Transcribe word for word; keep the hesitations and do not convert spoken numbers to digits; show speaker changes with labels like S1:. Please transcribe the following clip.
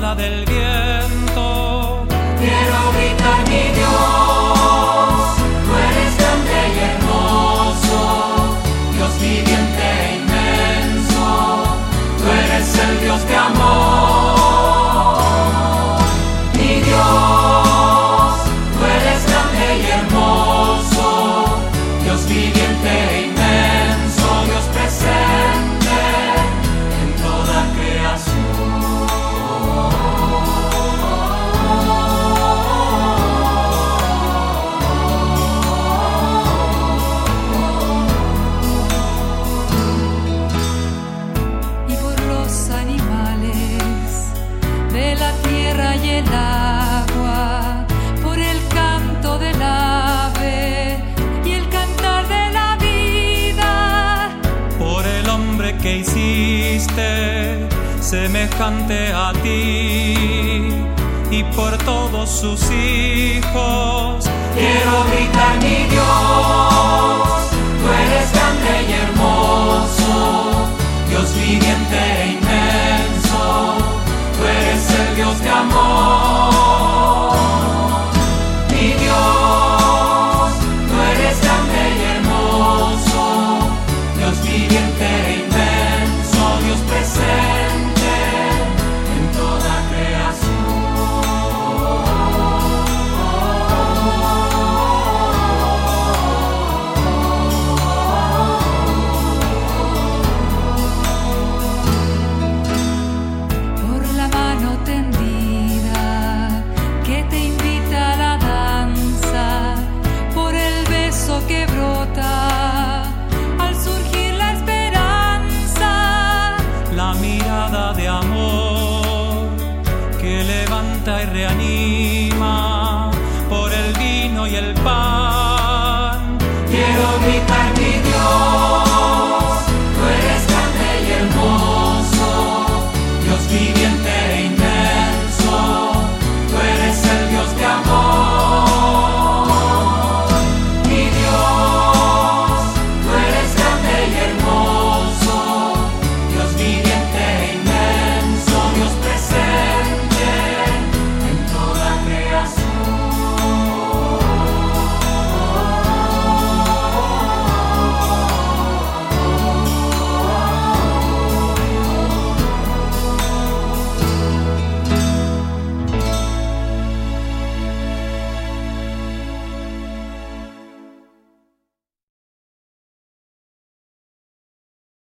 S1: llamada del viento.
S2: Quiero gritar, mi Dios, tú eres grande y hermoso, Dios viviente e inmenso, tú eres el Dios de amor. Mi Dios, tú eres grande y hermoso, Dios viviente e inmenso, Dios presente en toda creación.
S3: Y por los animales de la tierra y el agua, por el canto del ave y el cantar de la vida,
S1: Por el hombre que hiciste semejante a ti, y por todos sus hijos.
S2: Quiero gritar, mi Dios, tú eres grande y hermoso, Dios viviente e inmenso, tú eres el Dios de amor. Mi Dios, tú eres grande y hermoso, Dios viviente e inmenso, Dios presente en toda
S3: por la mano tendida que te invita a la danza, por el beso que brota al surgir la esperanza,
S1: La mirada de amor que levanta y reanima, por el vino y el pan.